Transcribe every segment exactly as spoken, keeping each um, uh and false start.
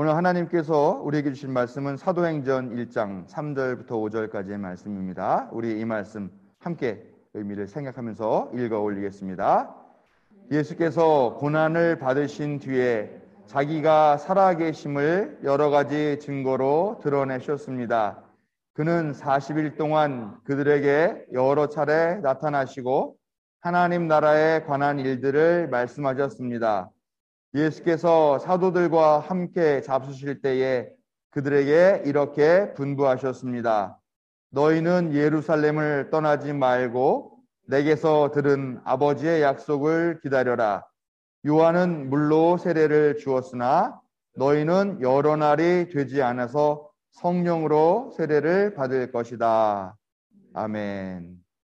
오늘 하나님께서 우리에게 주신 말씀은 사도행전 일 장 삼 절부터 오 절까지의 말씀입니다. 우리 이 말씀 함께 의미를 생각하면서 읽어 올리겠습니다. 예수께서 고난을 받으신 뒤에 자기가 살아계심을 여러 가지 증거로 드러내셨습니다. 그는 사십 일 동안 그들에게 여러 차례 나타나시고 하나님 나라에 관한 일들을 말씀하셨습니다. 예수께서 사도들과 함께 잡수실 때에 그들에게 이렇게 분부하셨습니다. 너희는 예루살렘을 떠나지 말고 내게서 들은 아버지의 약속을 기다려라. 요한은 물로 세례를 주었으나 너희는 여러 날이 되지 않아서 성령으로 세례를 받을 것이다. 아멘.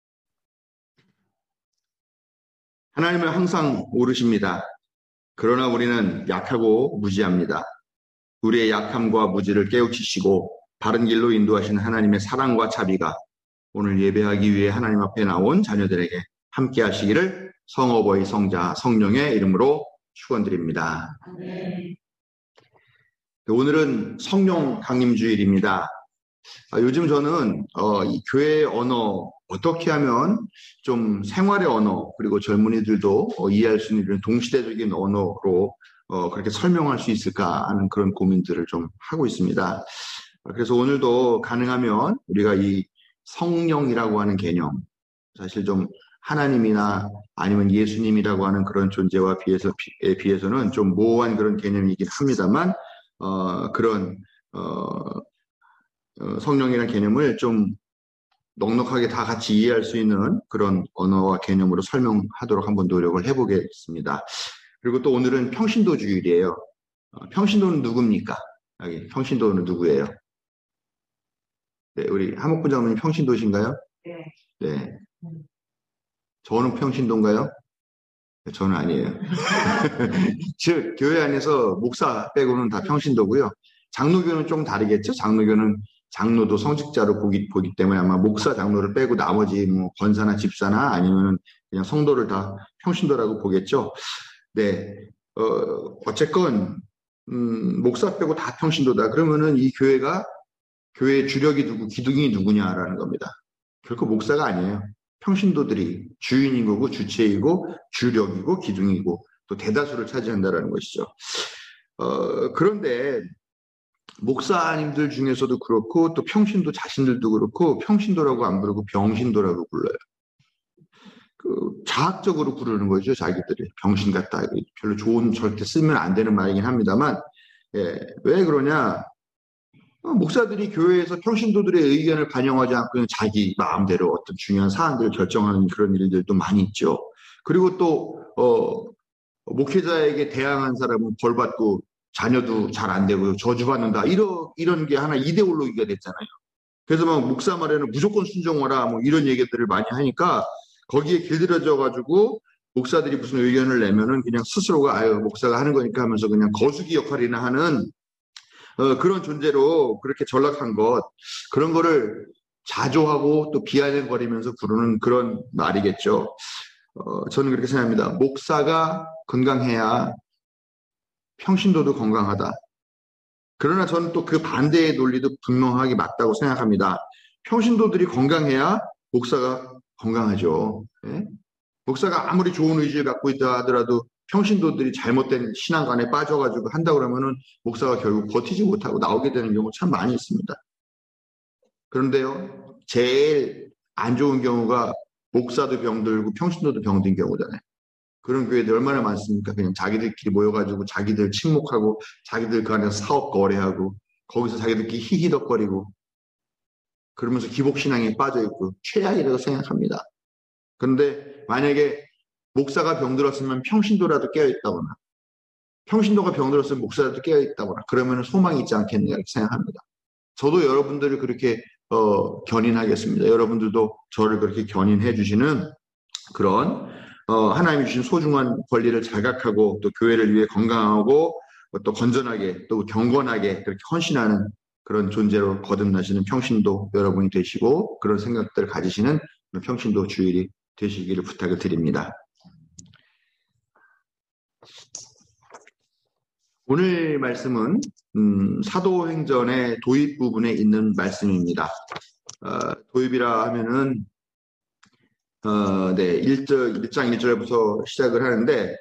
하나님은 항상 오르십니다. 그러나 우리는 약하고 무지합니다. 우리의 약함과 무지를 깨우치시고 바른 길로 인도하시는 하나님의 사랑과 자비가 오늘 예배하기 위해 하나님 앞에 나온 자녀들에게 함께 하시기를 성어버이 성자 성령의 이름으로 축원드립니다. 네. 오늘은 성령 강림주일입니다. 아, 요즘 저는 어, 이 교회의 언어 어떻게 하면 좀 생활의 언어 그리고 젊은이들도 어, 이해할 수 있는 동시대적인 언어로 어, 그렇게 설명할 수 있을까 하는 그런 고민들을 좀 하고 있습니다. 그래서 오늘도 가능하면 우리가 이 성령이라고 하는 개념, 사실 좀 하나님이나 아니면 예수님이라고 하는 그런 존재와 비해서, 에 비해서는 좀 모호한 그런 개념이긴 합니다만 어, 그런 어, 어, 성령이라는 개념을 좀 넉넉하게 다 같이 이해할 수 있는 그런 언어와 개념으로 설명하도록 한번 노력을 해보겠습니다. 그리고 또 오늘은 평신도 주일이에요. 어, 평신도는 누굽니까? 여기 평신도는 누구예요? 네, 우리 하목군 장로님 평신도신가요? 네. 네. 저는 평신도인가요? 네, 저는 아니에요. 즉 교회 안에서 목사 빼고는 다 평신도고요. 장로교는 좀 다르겠죠? 장로교는 장로도 성직자로 보기, 보기 때문에 아마 목사 장로를 빼고 나머지 뭐 권사나 집사나 아니면 그냥 성도를 다 평신도라고 보겠죠. 네, 어, 어쨌건 음, 목사 빼고 다 평신도다. 그러면은 이 교회가 교회의 주력이 누구, 기둥이 누구냐라는 겁니다. 결코 목사가 아니에요. 평신도들이 주인인 거고 주체이고 주력이고 기둥이고 또 대다수를 차지한다라는 것이죠. 어, 그런데 목사님들 중에서도 그렇고 또 평신도 자신들도 그렇고 평신도라고 안 부르고 병신도라고 불러요. 그 자학적으로 부르는 거죠. 자기들이 병신 같다. 별로 좋은 절대 쓰면 안 되는 말이긴 합니다만 예, 왜 그러냐. 어, 목사들이 교회에서 평신도들의 의견을 반영하지 않고 그냥 자기 마음대로 어떤 중요한 사안들을 결정하는 그런 일들도 많이 있죠. 그리고 또 어, 목회자에게 대항한 사람은 벌받고 자녀도 잘 안 되고 저주받는다. 이런, 이런 게 하나 이데올로기가 됐잖아요. 그래서 막 목사 말에는 무조건 순종하라 뭐 이런 얘기들을 많이 하니까 거기에 길들여져가지고 목사들이 무슨 의견을 내면은 그냥 스스로가 아유, 목사가 하는 거니까 하면서 그냥 거수기 역할이나 하는 어, 그런 존재로 그렇게 전락한 것, 그런 거를 자조하고 또 비아냥거리면서 부르는 그런 말이겠죠. 어, 저는 그렇게 생각합니다. 목사가 건강해야 평신도도 건강하다. 그러나 저는 또 그 반대의 논리도 분명하게 맞다고 생각합니다. 평신도들이 건강해야 목사가 건강하죠. 예? 목사가 아무리 좋은 의지를 갖고 있다 하더라도 평신도들이 잘못된 신앙관에 빠져가지고 한다 그러면은 목사가 결국 버티지 못하고 나오게 되는 경우 참 많이 있습니다. 그런데요, 제일 안 좋은 경우가 목사도 병들고 평신도도 병든 경우잖아요. 그런 교회들 얼마나 많습니까? 그냥 자기들끼리 모여가지고 자기들 침묵하고 자기들 그 안에서 사업 거래하고 거기서 자기들끼리 히히덕거리고 그러면서 기복신앙에 빠져있고 최악이라고 생각합니다. 그런데 만약에 목사가 병들었으면 평신도라도 깨어있다거나 평신도가 병들었으면 목사라도 깨어있다거나 그러면 소망이 있지 않겠느냐 이렇게 생각합니다. 저도 여러분들을 그렇게 어, 견인하겠습니다. 여러분들도 저를 그렇게 견인해 주시는 그런 어, 하나님이 주신 소중한 권리를 자각하고 또 교회를 위해 건강하고 또 건전하게 또 경건하게 그렇게 헌신하는 그런 존재로 거듭나시는 평신도 여러분이 되시고 그런 생각들을 가지시는 평신도 주일이 되시기를 부탁을 드립니다. 오늘 말씀은 음, 사도행전의 도입 부분에 있는 말씀입니다. 어, 도입이라 하면은 어, 네, 일 절, 일 장 일 절부터 시작을 하는데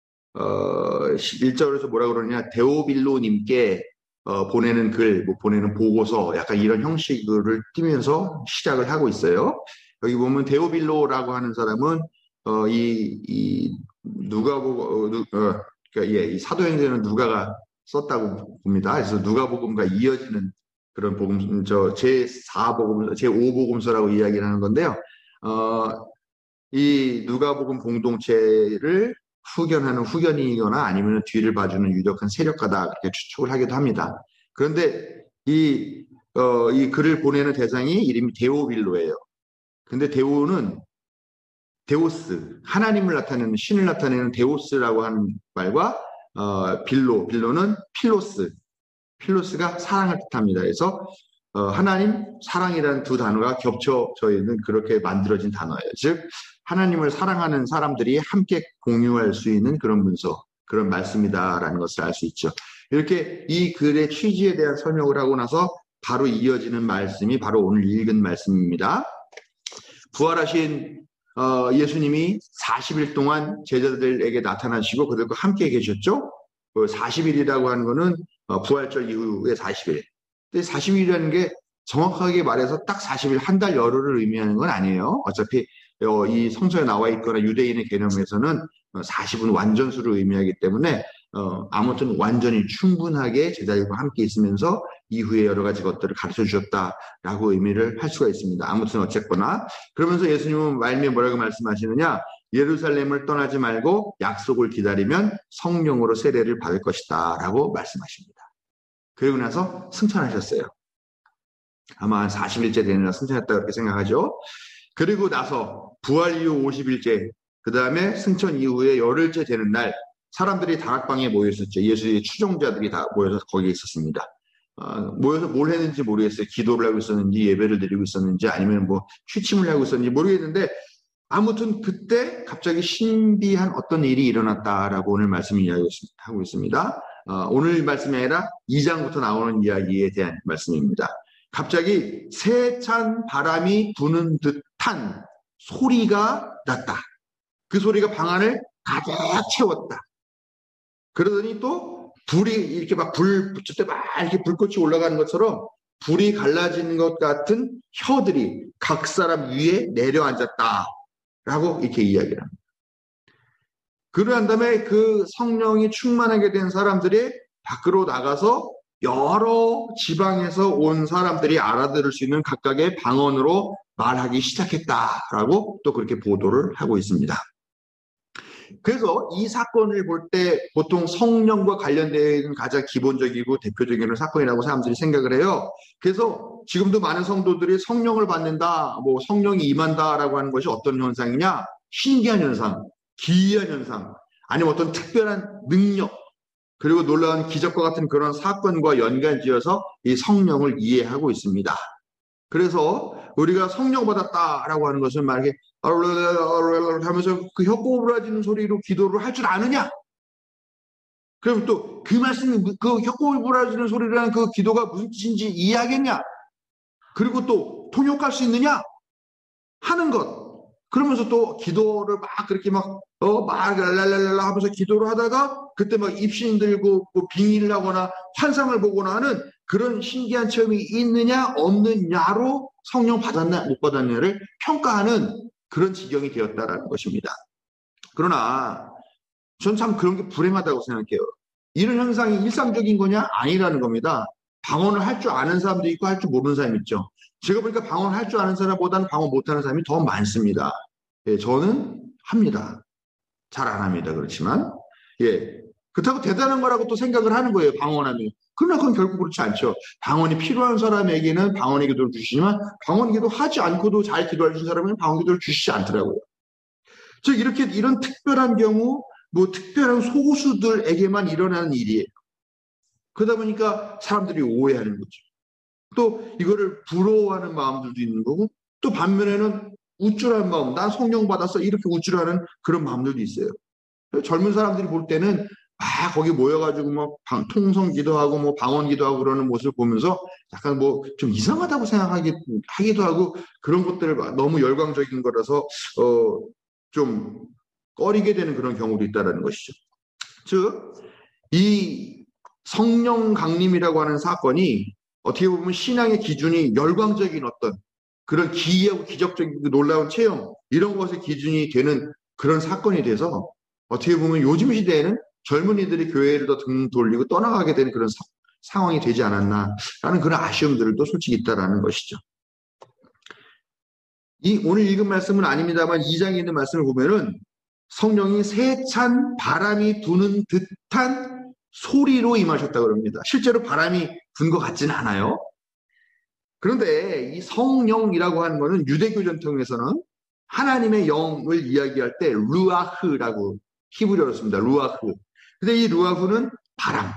어, 일 절에서 뭐라 그러냐, 데오빌로님께 어, 보내는 글, 뭐 보내는 보고서, 약간 이런 형식을 띠면서 시작을 하고 있어요. 여기 보면 데오빌로라고 하는 사람은 어, 이, 이 누가복음, 어, 누, 어, 그러니까 예, 이 사도행전은 누가가 썼다고 봅니다. 그래서 누가복음과 이어지는 그런 복음, 저 제사 복음, 제오 복음서라고 이야기를 하는 건데요. 어, 이 누가복음 공동체를 후견하는 후견이거나 아니면 뒤를 봐주는 유력한 세력가다, 그렇게 추측을 하기도 합니다. 그런데 이, 어, 이 글을 보내는 대상이 이름이 데오빌로예요. 근데 데오는 데오스, 하나님을 나타내는, 신을 나타내는 데오스라고 하는 말과 어, 빌로, 빌로는 필로스, 필로스가 사랑을 뜻합니다. 그래서 어, 하나님, 사랑이라는 두 단어가 겹쳐져 있는, 그렇게 만들어진 단어예요. 즉 하나님을 사랑하는 사람들이 함께 공유할 수 있는 그런 문서, 그런 말씀이다라는 것을 알 수 있죠. 이렇게 이 글의 취지에 대한 설명을 하고 나서 바로 이어지는 말씀이 바로 오늘 읽은 말씀입니다. 부활하신 어, 예수님이 사십 일 동안 제자들에게 나타나시고 그들과 함께 계셨죠. 그 사십 일이라고 하는 것은 어, 부활절 이후에 사십 일. 근데 사십 일이라는 게 정확하게 말해서 딱 사십 일, 한 달 열흘을 의미하는 건 아니에요. 어차피 어, 이 성서에 나와 있거나 유대인의 개념에서는 사십은 완전수를 의미하기 때문에 어, 아무튼 완전히 충분하게 제자들과 함께 있으면서 이후에 여러 가지 것들을 가르쳐 주셨다라고 의미를 할 수가 있습니다. 아무튼 어쨌거나 그러면서 예수님은 말미에 뭐라고 말씀하시느냐, 예루살렘을 떠나지 말고 약속을 기다리면 성령으로 세례를 받을 것이다 라고 말씀하십니다. 그리고 나서 승천하셨어요. 아마 한 사십 일째 되는 날 승천했다 그렇게 생각하죠. 그리고 나서 부활 이후 오십 일째, 그 다음에 승천 이후에 열흘째 되는 날 사람들이 다락방에 모여 있었죠. 예수의 추종자들이 다 모여서 거기에 있었습니다. 어, 모여서 뭘 했는지 모르겠어요. 기도를 하고 있었는지, 예배를 드리고 있었는지, 아니면 뭐 취침을 하고 있었는지 모르겠는데, 아무튼 그때 갑자기 신비한 어떤 일이 일어났다라고 오늘 말씀을 이야기하고 있습니다. 어, 오늘 말씀이 아니라 이 장부터 나오는 이야기에 대한 말씀입니다. 갑자기 세찬 바람이 부는 듯한 소리가 났다. 그 소리가 방 안을 가득 채웠다. 그러더니 또 불이 이렇게 막 불 붙일 때 막 이렇게 불꽃이 올라가는 것처럼 불이 갈라지는 것 같은 혀들이 각 사람 위에 내려앉았다 라고 이렇게 이야기를 합니다. 그러한 다음에 그 성령이 충만하게 된 사람들이 밖으로 나가서 여러 지방에서 온 사람들이 알아들을 수 있는 각각의 방언으로 말하기 시작했다라고 또 그렇게 보도를 하고 있습니다. 그래서 이 사건을 볼 때 보통 성령과 관련된 가장 기본적이고 대표적인 사건이라고 사람들이 생각을 해요. 그래서 지금도 많은 성도들이 성령을 받는다, 뭐 성령이 임한다라고 하는 것이 어떤 현상이냐? 신기한 현상, 기이한 현상, 아니면 어떤 특별한 능력, 그리고 놀라운 기적과 같은 그런 사건과 연관지어서 이 성령을 이해하고 있습니다. 그래서 우리가 성령 받았다라고 하는 것은 만약에 하면서 그 혀 꼬부라지는 소리로 기도를 할 줄 아느냐? 그럼 또 그 말씀, 그 혀 꼬부라지는 소리라는 그 기도가 무슨 뜻인지 이해하겠냐? 그리고 또 통역할 수 있느냐? 하는 것. 그러면서 또 기도를 막 그렇게 막, 어, 막 랄랄랄라 하면서 기도를 하다가 그때 막 입신 들고 뭐 빙의를 하거나 환상을 보거나 하는 그런 신기한 체험이 있느냐 없느냐로 성령 받았나 못 받았냐를 평가하는 그런 지경이 되었다라는 것입니다. 그러나 전 참 그런 게 불행하다고 생각해요. 이런 현상이 일상적인 거냐? 아니라는 겁니다. 방언을 할 줄 아는 사람도 있고 할 줄 모르는 사람이 있죠. 제가 보니까 방언을 할 줄 아는 사람보다는 방언 못하는 사람이 더 많습니다. 예, 저는 합니다. 잘 안 합니다. 그렇지만 예, 그렇다고 대단한 거라고 또 생각을 하는 거예요. 방언하면. 그러나 그건 결국 그렇지 않죠. 방언이 필요한 사람에게는 방언의 기도를 주시지만 방언 기도 하지 않고도 잘 기도할 수 있는 사람은 방언 기도를 주시지 않더라고요. 즉 이렇게 이런 특별한 경우, 뭐 특별한 소수들에게만 일어나는 일이에요. 그러다 보니까 사람들이 오해하는 거죠. 또 이거를 부러워하는 마음들도 있는 거고, 또 반면에는 우쭐한 마음, 난 성령 받았어 이렇게 우쭐하는 그런 마음들도 있어요. 젊은 사람들이 볼 때는 막 거기 모여가지고 뭐 방, 통성 기도하고 뭐 방언 기도하고 그러는 모습을 보면서 약간 뭐 좀 이상하다고 생각하기 하기도 하고 그런 것들을 너무 열광적인 거라서 어, 좀 꺼리게 되는 그런 경우도 있다라는 것이죠. 즉, 이 성령 강림이라고 하는 사건이 어떻게 보면 신앙의 기준이 열광적인 어떤 그런 기이하고 기적적인 놀라운 체험 이런 것의 기준이 되는 그런 사건이 돼서 어떻게 보면 요즘 시대에는 젊은이들이 교회를 더 등 돌리고 떠나가게 되는 그런 사, 상황이 되지 않았나라는 그런 아쉬움들도 솔직히 있다라는 것이죠. 이 오늘 읽은 말씀은 아닙니다만 이 장에 있는 말씀을 보면은 성령이 세찬 바람이 부는 듯한 소리로 임하셨다고 합니다. 실제로 바람이 분 것 같지는 않아요. 그런데 이 성령이라고 하는 것은 유대교 전통에서는 하나님의 영을 이야기할 때 루아흐라고 히브리어로 씁니다. 루아흐. 근데 이 루아흐는 바람,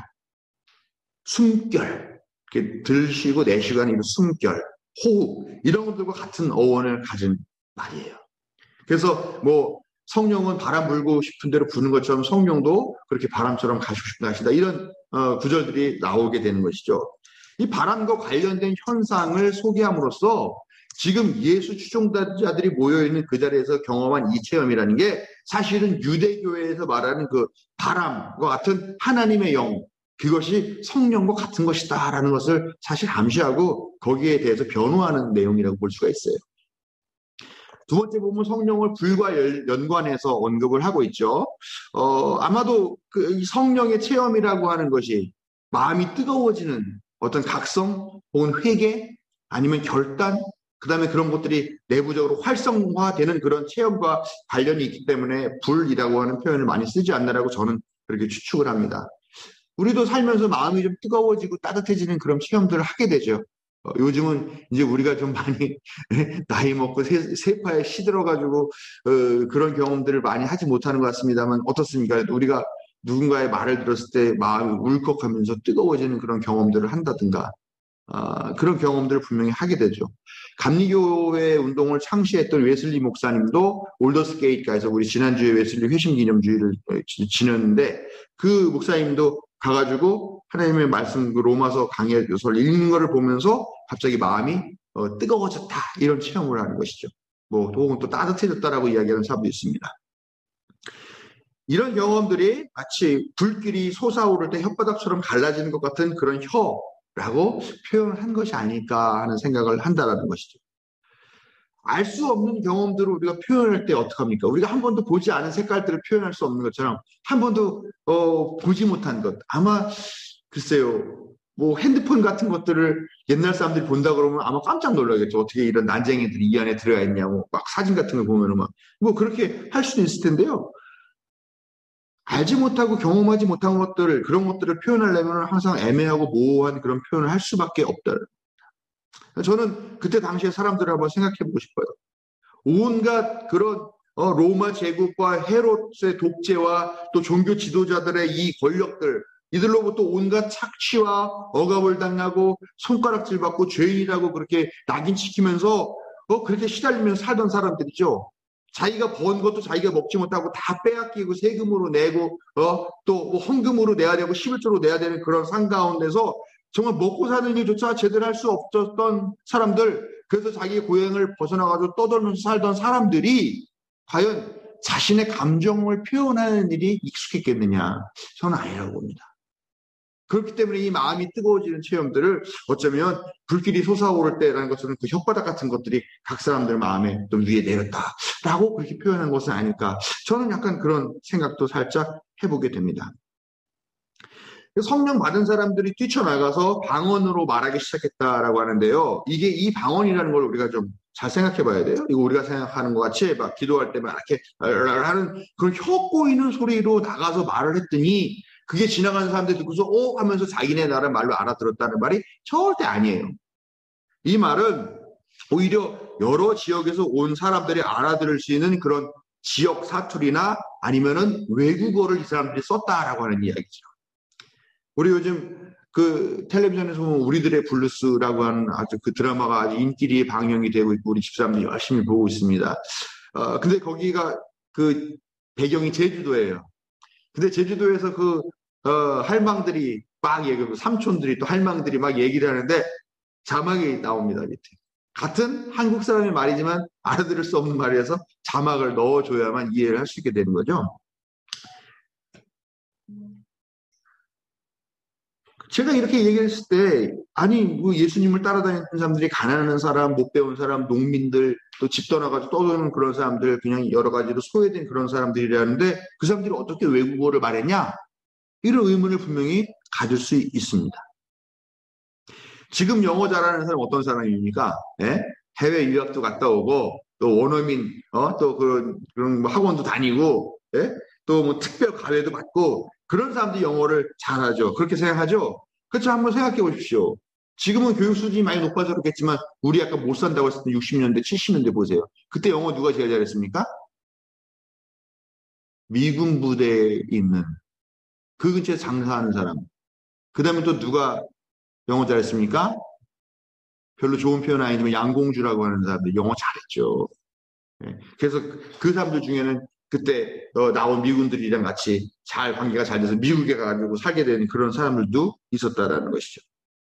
숨결, 이렇게 들쉬고 내쉬고 하는 숨결, 호흡 이런 것들과 같은 어원을 가진 말이에요. 그래서 뭐 성령은 바람 불고 싶은 대로 부는 것처럼 성령도 그렇게 바람처럼 가시고 싶다 하신다. 이런 어, 구절들이 나오게 되는 것이죠. 이 바람과 관련된 현상을 소개함으로써 지금 예수 추종자들이 모여있는 그 자리에서 경험한 이 체험이라는 게 사실은 유대교회에서 말하는 그 바람과 같은 하나님의 영, 그것이 성령과 같은 것이다라는 것을 사실 암시하고 거기에 대해서 변호하는 내용이라고 볼 수가 있어요. 두 번째 보면 성령을 불과 연관해서 언급을 하고 있죠. 어, 아마도 그 성령의 체험이라고 하는 것이 마음이 뜨거워지는 어떤 각성 혹은 회개 아니면 결단 그 다음에 그런 것들이 내부적으로 활성화되는 그런 체험과 관련이 있기 때문에 불이라고 하는 표현을 많이 쓰지 않나라고 저는 그렇게 추측을 합니다. 우리도 살면서 마음이 좀 뜨거워지고 따뜻해지는 그런 체험들을 하게 되죠. 어, 요즘은 이제 우리가 좀 많이 나이 먹고 세, 세파에 시들어가지고 어, 그런 경험들을 많이 하지 못하는 것 같습니다만 어떻습니까? 우리가 누군가의 말을 들었을 때 마음이 울컥하면서 뜨거워지는 그런 경험들을 한다든가 어, 그런 지경험들을 분명히 하게 되죠. 감리교회 운동을 창시했던 웨슬리 목사님도 올더스게이트가에서 우리 지난주에 웨슬리 회심기념주의를 지냈는데 그 목사님도 가가지고 하나님의 말씀 그 로마서 강해서를 읽는 것을 보면서 갑자기 마음이 어, 뜨거워졌다 이런 체험을 하는 것이죠. 뭐 혹은 또 따뜻해졌다라고 이야기하는 사람도 있습니다. 이런 경험들이 마치 불길이 솟아오를 때 혓바닥처럼 갈라지는 것 같은 그런 혀라고 표현을 한 것이 아닐까 하는 생각을 한다라는 것이죠. 알 수 없는 경험들을 우리가 표현할 때 어떡합니까? 우리가 한 번도 보지 않은 색깔들을 표현할 수 없는 것처럼 한 번도 어, 보지 못한 것. 아마 글쎄요. 뭐 핸드폰 같은 것들을 옛날 사람들이 본다 그러면 아마 깜짝 놀라겠죠. 어떻게 이런 난쟁이들이 이 안에 들어가 있냐고. 막 사진 같은 걸 보면은 막 뭐 그렇게 할 수도 있을 텐데요. 알지 못하고 경험하지 못한 것들을 그런 것들을 표현하려면 항상 애매하고 모호한 그런 표현을 할 수밖에 없다. 저는 그때 당시에 사람들을 한번 생각해보고 싶어요. 온갖 그런 어, 로마 제국과 헤롯의 독재와 또 종교 지도자들의 이 권력들 이들로부터 온갖 착취와 억압을 당하고 손가락질 받고 죄인이라고 그렇게 낙인시키면서 어, 그렇게 시달리면서 살던 사람들이죠. 자기가 번 것도 자기가 먹지 못하고 다 빼앗기고 세금으로 내고 어, 또 뭐 헌금으로 내야 되고 십일조로 내야 되는 그런 상 가운데서 정말 먹고 사는 일조차 제대로 할 수 없었던 사람들, 그래서 자기 고향을 벗어나가지고 떠돌면서 살던 사람들이 과연 자신의 감정을 표현하는 일이 익숙했겠느냐? 저는 아니라고 봅니다. 그렇기 때문에 이 마음이 뜨거워지는 체험들을 어쩌면 불길이 솟아오를 때라는 것처럼 그 혓바닥 같은 것들이 각 사람들 마음에 좀 위에 내렸다라고 그렇게 표현한 것은 아닐까. 저는 약간 그런 생각도 살짝 해보게 됩니다. 성령 받은 사람들이 뛰쳐나가서 방언으로 말하기 시작했다라고 하는데요. 이게 이 방언이라는 걸 우리가 좀 잘 생각해 봐야 돼요. 이거 우리가 생각하는 것 같이 막 기도할 때만 이렇게 하는 그런 혀 꼬이는 소리로 나가서 말을 했더니 그게 지나가는 사람들이 듣고서 오 하면서 자기네 나라 말로 알아들었다는 말이 절대 아니에요. 이 말은 오히려 여러 지역에서 온 사람들이 알아들을 수 있는 그런 지역 사투리나 아니면은 외국어를 이 사람들이 썼다라고 하는 이야기죠. 우리 요즘 그 텔레비전에서 보면 우리들의 블루스라고 하는 아주 그 드라마가 아주 인기리에 방영이 되고 있고 우리 집사람들이 열심히 보고 있습니다. 어, 근데 거기가 그 배경이 제주도예요. 근데 제주도에서 그 어, 할망들이 막 얘기하고 삼촌들이 또 할망들이 막 얘기를 하는데 자막이 나옵니다. 밑에. 같은 한국 사람의 말이지만 알아들을 수 없는 말이라서 자막을 넣어줘야만 이해를 할 수 있게 되는 거죠. 제가 이렇게 얘기했을 때 아니 뭐 예수님을 따라다니는 사람들이 가난한 사람, 못 배운 사람, 농민들, 또 집 떠나가지고 떠도는 그런 사람들, 그냥 여러 가지로 소외된 그런 사람들이라는데 그 사람들이 어떻게 외국어를 말했냐? 이런 의문을 분명히 가질 수 있습니다. 지금 영어 잘하는 사람 어떤 사람입니까? 예? 해외 유학도 갔다 오고 또 원어민 어? 또 그런 그런 뭐 학원도 다니고 예? 또 뭐 특별 과외도 받고 그런 사람들이 영어를 잘하죠. 그렇게 생각하죠? 그렇죠. 한번 생각해 보십시오. 지금은 교육 수준이 많이 높아졌겠지만 우리 아까 못 산다고 했을 때 육십 년대, 칠십 년대 보세요. 그때 영어 누가 제일 잘했습니까? 미군 부대에 있는 그 근처에 장사하는 사람. 그 다음에 또 누가 영어 잘했습니까? 별로 좋은 표현 아니지만 양공주라고 하는 사람들 영어 잘했죠. 네. 그래서 그 사람들 중에는 그때 어, 나온 미군들이랑 같이 잘 관계가 잘 돼서 미국에 가가지고 살게 되는 그런 사람들도 있었다라는 것이죠.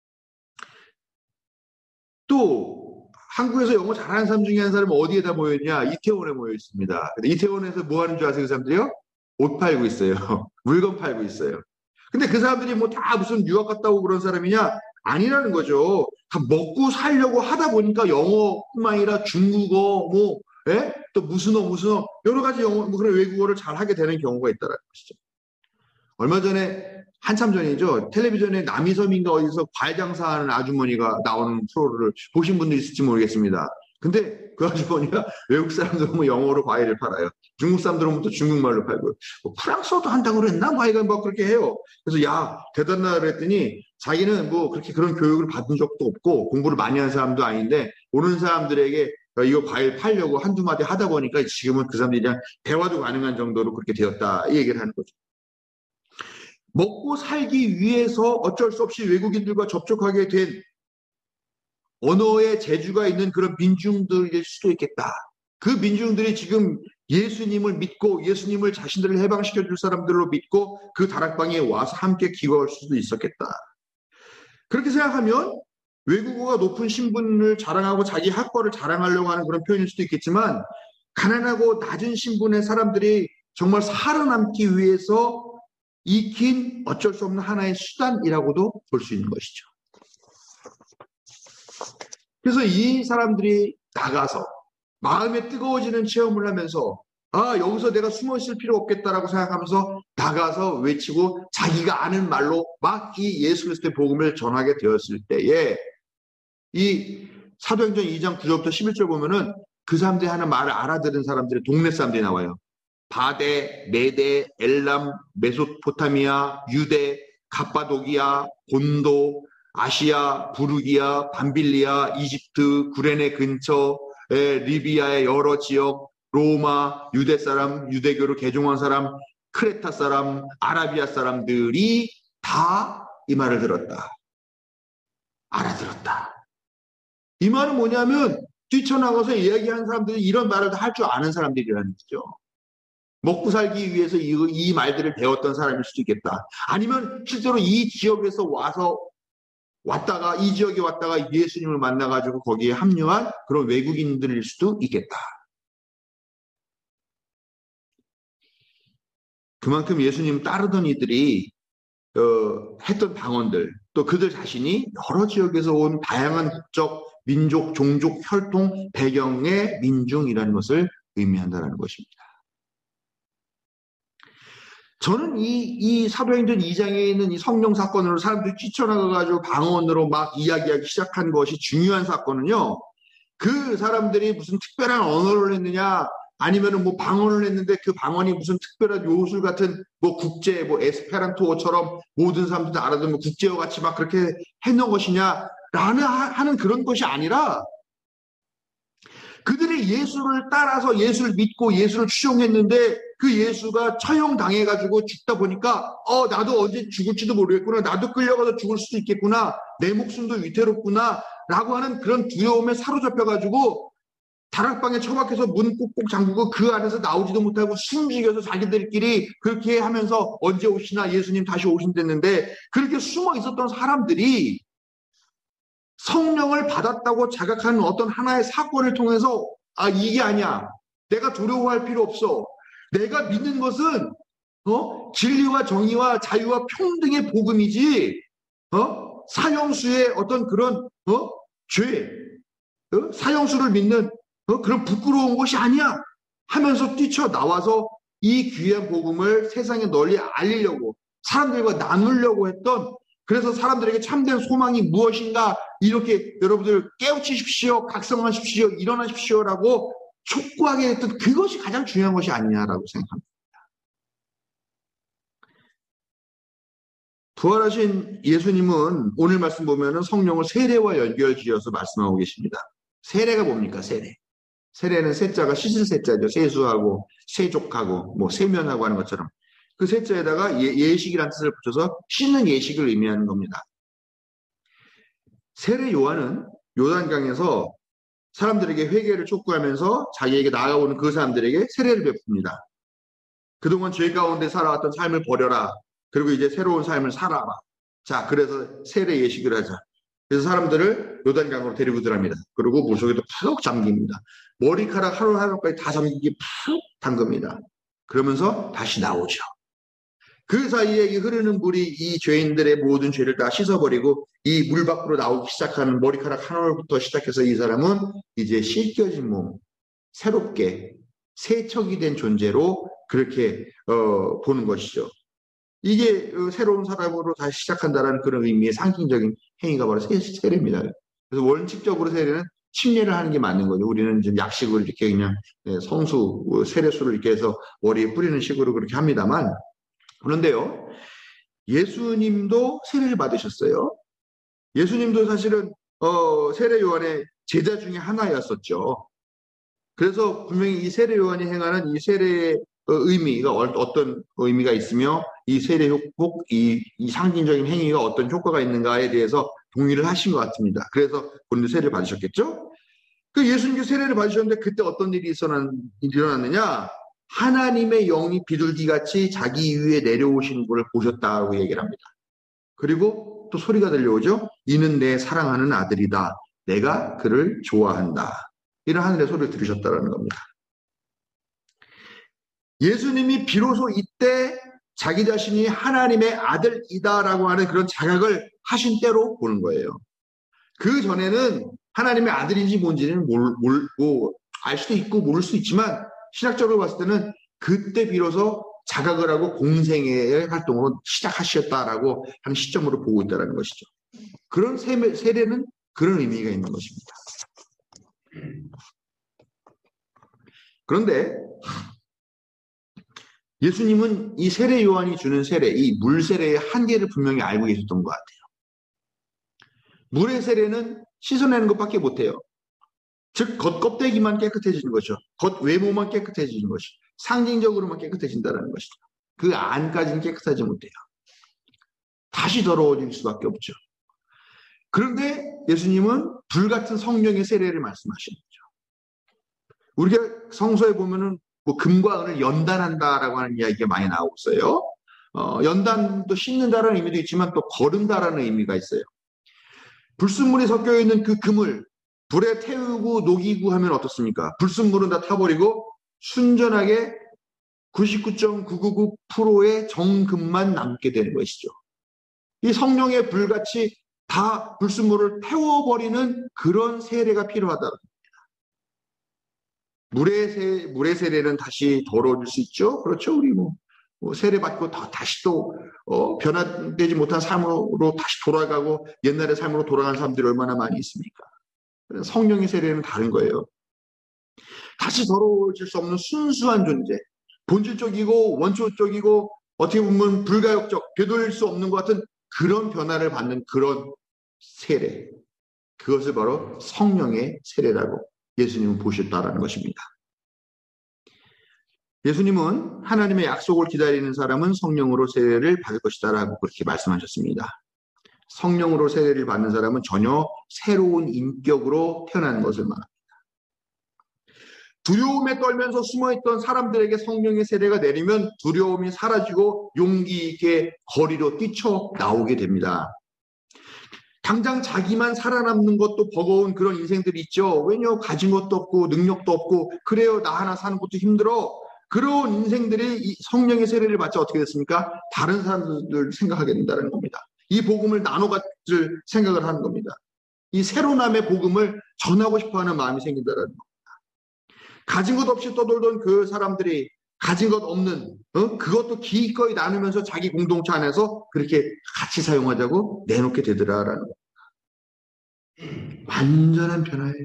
또 한국에서 영어 잘하는 사람 중에 한 사람은 어디에다 모여있냐? 이태원에 모여 있습니다. 근데 이태원에서 뭐 하는 줄 아세요? 그 사람들이요? 옷 팔고 있어요. 물건 팔고 있어요. 근데 그 사람들이 뭐 다 무슨 유학 갔다 오고 그런 사람이냐? 아니라는 거죠. 다 먹고 살려고 하다 보니까 영어뿐만 아니라 중국어, 뭐, 예? 또 무슨어, 무슨어, 여러 가지 영어, 뭐 그런 외국어를 잘 하게 되는 경우가 있다는 것이죠. 얼마 전에, 한참 전이죠. 텔레비전에 남이섬인가 어디서 과일 장사하는 아주머니가 나오는 프로를 보신 분도 있을지 모르겠습니다. 근데 그 아주머니가 외국 사람들은 뭐 영어로 과일을 팔아요. 중국 사람들은 또 중국말로 팔고요. 뭐 프랑스어도 한다고 그랬나? 뭐 하여간 뭐 그렇게 해요. 그래서 야, 대단하다 그랬더니 자기는 뭐 그렇게 그런 교육을 받은 적도 없고 공부를 많이 한 사람도 아닌데 오는 사람들에게 이거 과일 팔려고 한두 마디 하다 보니까 지금은 그 사람들이랑 대화도 가능한 정도로 그렇게 되었다. 이 얘기를 하는 거죠. 먹고 살기 위해서 어쩔 수 없이 외국인들과 접촉하게 된 언어의 재주가 있는 그런 민중들일 수도 있겠다. 그 민중들이 지금 예수님을 믿고 예수님을 자신들을 해방시켜 줄 사람들로 믿고 그 다락방에 와서 함께 기거할 수도 있었겠다. 그렇게 생각하면 외국어가 높은 신분을 자랑하고 자기 학벌을 자랑하려고 하는 그런 표현일 수도 있겠지만 가난하고 낮은 신분의 사람들이 정말 살아남기 위해서 익힌 어쩔 수 없는 하나의 수단이라고도 볼 수 있는 것이죠. 그래서 이 사람들이 나가서 마음에 뜨거워지는 체험을 하면서 아 여기서 내가 숨어 있을 필요 없겠다라고 생각하면서 나가서 외치고 자기가 아는 말로 막 이 예수 그리스도의 복음을 전하게 되었을 때에 이 사도행전 이 장 구 절부터 십일 절 보면은 그 사람들이 하는 말을 알아들은 사람들이 동네 사람들이 나와요. 바데, 메데, 엘람, 메소포타미아, 유대, 갑바도기아, 본도, 아시아, 부르기아, 밤빌리아, 이집트, 구레네 근처, 리비아의 여러 지역, 로마, 유대 사람, 유대교로 개종한 사람, 크레타 사람, 아라비아 사람들이 다 이 말을 들었다. 알아들었다. 이 말은 뭐냐면 뛰쳐나가서 이야기하는 사람들이 이런 말을 다 할 줄 아는 사람들이라는 거죠. 먹고 살기 위해서 이, 이 말들을 배웠던 사람일 수도 있겠다. 아니면 실제로 이 지역에서 와서 왔다가 이 지역에 왔다가 예수님을 만나가지고 거기에 합류한 그런 외국인들일 수도 있겠다. 그만큼 예수님 따르던 이들이 어, 했던 방언들 또 그들 자신이 여러 지역에서 온 다양한 국적, 민족, 종족, 혈통, 배경의 민중이라는 것을 의미한다는 것입니다. 저는 이, 이 사도행전 이 장에 있는 이 성령 사건으로 사람들이 뛰쳐나가가지고 방언으로 막 이야기하기 시작한 것이 중요한 사건은요. 그 사람들이 무슨 특별한 언어를 했느냐, 아니면은 뭐 방언을 했는데 그 방언이 무슨 특별한 요술 같은 뭐 국제, 뭐 에스페란토어처럼 모든 사람들이 알아듣는 뭐 국제어 같이 막 그렇게 해놓은 것이냐라는 하는 그런 것이 아니라 그들이 예수를 따라서 예수를 믿고 예수를 추종했는데 그 예수가 처형당해가지고 죽다 보니까 어 나도 언제 죽을지도 모르겠구나. 나도 끌려가서 죽을 수도 있겠구나. 내 목숨도 위태롭구나. 라고 하는 그런 두려움에 사로잡혀가지고 다락방에 처박혀서 문 꼭꼭 잠그고 그 안에서 나오지도 못하고 숨죽여서 자기들끼리 그렇게 하면서 언제 오시나 예수님 다시 오신댔는데 그렇게 숨어 있었던 사람들이 성령을 받았다고 자각하는 어떤 하나의 사건을 통해서 아 이게 아니야. 내가 두려워할 필요 없어. 내가 믿는 것은 어? 진리와 정의와 자유와 평등의 복음이지 어? 사형수의 어떤 그런 어? 죄 어? 사형수를 믿는 어? 그런 부끄러운 것이 아니야 하면서 뛰쳐나와서 이 귀한 복음을 세상에 널리 알리려고 사람들과 나누려고 했던 그래서 사람들에게 참된 소망이 무엇인가 이렇게 여러분들 깨우치십시오 각성하십시오 일어나십시오라고 촉구하게 했던 그것이 가장 중요한 것이 아니냐라고 생각합니다. 부활하신 예수님은 오늘 말씀 보면은 성령을 세례와 연결지어서 말씀하고 계십니다. 세례가 뭡니까? 세례. 세례는 세자가 씻을 세자죠. 세수하고 세족하고 뭐 세면하고 하는 것처럼 그 세자에다가 예, 예식이라는 뜻을 붙여서 씻는 예식을 의미하는 겁니다. 세례 요한은 요단강에서 사람들에게 회개를 촉구하면서 자기에게 나아가오는 그 사람들에게 세례를 베풉니다. 그동안 죄 가운데 살아왔던 삶을 버려라. 그리고 이제 새로운 삶을 살아라. 자, 그래서 세례 예식을 하자. 그래서 사람들을 요단강으로 데리고 들어갑니다. 그리고 물속에도 푹 잠깁니다. 머리카락 하루하루까지 다 잠기게 푹 담급니다. 그러면서 다시 나오죠. 그 사이에 이 흐르는 물이 이 죄인들의 모든 죄를 다 씻어버리고 이 물 밖으로 나오기 시작하는 머리카락 하나부터 시작해서 이 사람은 이제 씻겨진 몸, 새롭게 세척이 된 존재로 그렇게 어, 보는 것이죠. 이게 새로운 사람으로 다시 시작한다는 그런 의미의 상징적인 행위가 바로 세례입니다. 그래서 원칙적으로 세례는 침례를 하는 게 맞는 거죠. 우리는 이제 약식으로 이렇게 그냥 성수, 세례수를 이렇게 해서 머리에 뿌리는 식으로 그렇게 합니다만, 그런데요, 예수님도 세례를 받으셨어요. 예수님도 사실은 어, 세례 요한의 제자 중에 하나였었죠. 그래서 분명히 이 세례 요한이 행하는 이 세례의 의미가 어떤 의미가 있으며 이 세례 효과, 이, 이 상징적인 행위가 어떤 효과가 있는가에 대해서 동의를 하신 것 같습니다. 그래서 본인도 세례를 받으셨겠죠? 그 예수님께 세례를 받으셨는데 그때 어떤 일이 일어났느냐? 하나님의 영이 비둘기같이 자기 위에 내려오시는 것을 보셨다고 얘기를 합니다. 그리고 또 소리가 들려오죠? 이는 내 사랑하는 아들이다. 내가 그를 좋아한다. 이런 하늘의 소리를 들으셨다는 겁니다. 예수님이 비로소 이때 자기 자신이 하나님의 아들이다라고 하는 그런 자각을 하신 때로 보는 거예요. 그 전에는 하나님의 아들인지 뭔지는 몰, 몰, 뭐, 알 수도 있고 모를 수도 있지만 신학적으로 봤을 때는 그때 비로소 자각을 하고 공생애의 활동으로 시작하셨다라고 하는 시점으로 보고 있다는 것이죠. 그런 세례, 세례는 그런 의미가 있는 것입니다. 그런데 예수님은 이 세례 요한이 주는 세례, 이 물 세례의 한계를 분명히 알고 계셨던 것 같아요. 물의 세례는 씻어내는 것밖에 못해요. 즉 겉껍데기만 깨끗해지는 거죠. 겉 외모만 깨끗해지는 것이 상징적으로만 깨끗해진다는 것이죠. 그 안까지는 깨끗하지 못해요. 다시 더러워질 수밖에 없죠. 그런데 예수님은 불같은 성령의 세례를 말씀하시는 거죠. 우리가 성서에 보면은 뭐 금과 은을 연단한다라고 하는 이야기가 많이 나오고 있어요. 어, 연단도 씻는다라는 의미도 있지만 또 거른다라는 의미가 있어요. 불순물이 섞여 있는 그 금을 불에 태우고 녹이고 하면 어떻습니까? 불순물은 다 타버리고 순전하게 구십구 점 구구구 퍼센트의 정금만 남게 되는 것이죠. 이 성령의 불같이 다 불순물을 태워버리는 그런 세례가 필요하다. 물의, 세, 물의 세례는 다시 더러워질 수 있죠. 그렇죠. 우리 뭐, 뭐 세례 받고 다, 다시 또 어, 변화되지 못한 삶으로 다시 돌아가고 옛날의 삶으로 돌아가는 사람들이 얼마나 많이 있습니까? 성령의 세례는 다른 거예요. 다시 더러워질 수 없는 순수한 존재, 본질적이고 원초적이고 어떻게 보면 불가역적, 되돌릴 수 없는 것 같은 그런 변화를 받는 그런 세례, 그것을 바로 성령의 세례라고 예수님은 보셨다라는 것입니다. 예수님은 하나님의 약속을 기다리는 사람은 성령으로 세례를 받을 것이다라고 그렇게 말씀하셨습니다. 성령으로 세례를 받는 사람은 전혀 새로운 인격으로 태어나는 것을 말합니다. 두려움에 떨면서 숨어있던 사람들에게 성령의 세례가 내리면 두려움이 사라지고 용기 있게 거리로 뛰쳐나오게 됩니다. 당장 자기만 살아남는 것도 버거운 그런 인생들이 있죠. 왜냐, 가진 것도 없고 능력도 없고 그래요, 나 하나 사는 것도 힘들어. 그런 인생들이 이 성령의 세례를 받자 어떻게 됐습니까? 다른 사람들 생각하게 된다는 겁니다. 이 복음을 나눠 가질 생각을 하는 겁니다. 이 새로남의 복음을 전하고 싶어하는 마음이 생긴다는 겁니다. 가진 것 없이 떠돌던 그 사람들이 가진 것 없는, 어? 그것도 기꺼이 나누면서 자기 공동체 안에서 그렇게 같이 사용하자고 내놓게 되더라라는 겁니다. 완전한 변화예요.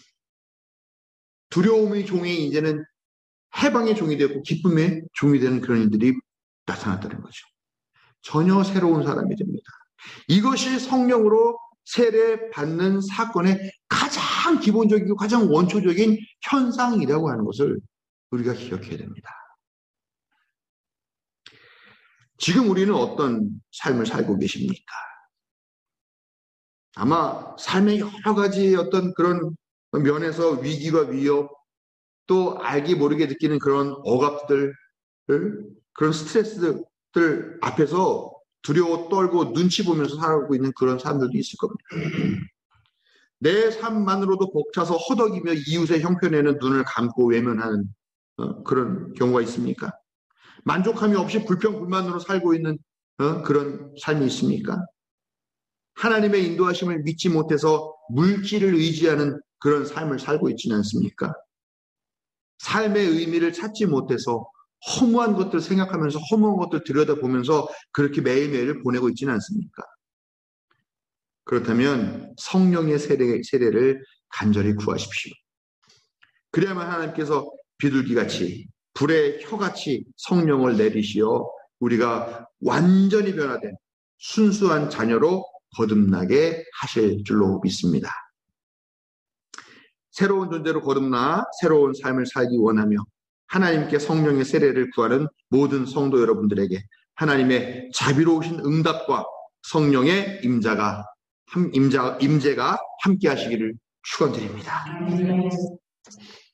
두려움의 종이 이제는 해방의 종이 되고 기쁨의 종이 되는 그런 일들이 나타났다는 거죠. 전혀 새로운 사람이 됩니다. 이것이 성령으로 세례받는 사건의 가장 기본적이고 가장 원초적인 현상이라고 하는 것을 우리가 기억해야 됩니다. 지금 우리는 어떤 삶을 살고 계십니까? 아마 삶의 여러 가지 어떤 그런 면에서 위기와 위협, 또 알게 모르게 느끼는 그런 억압들, 그런 스트레스들 앞에서 두려워 떨고 눈치 보면서 살아가고 있는 그런 사람들도 있을 겁니다. 내 삶만으로도 벅차서 허덕이며 이웃의 형편에는 눈을 감고 외면하는 어, 그런 경우가 있습니까? 만족함이 없이 불평불만으로 살고 있는 어, 그런 삶이 있습니까? 하나님의 인도하심을 믿지 못해서 물질을 의지하는 그런 삶을 살고 있지는 않습니까? 삶의 의미를 찾지 못해서 허무한 것들 생각하면서 허무한 것들 들여다보면서 그렇게 매일매일을 보내고 있지는 않습니까? 그렇다면 성령의 세례, 세례를 간절히 구하십시오. 그래야만 하나님께서 비둘기같이 불의 혀같이 성령을 내리시어 우리가 완전히 변화된 순수한 자녀로 거듭나게 하실 줄로 믿습니다. 새로운 존재로 거듭나 새로운 삶을 살기 원하며 하나님께 성령의 세례를 구하는 모든 성도 여러분들에게 하나님의 자비로우신 응답과 성령의 임자가 임자 임재가 함께 하시기를 축원드립니다.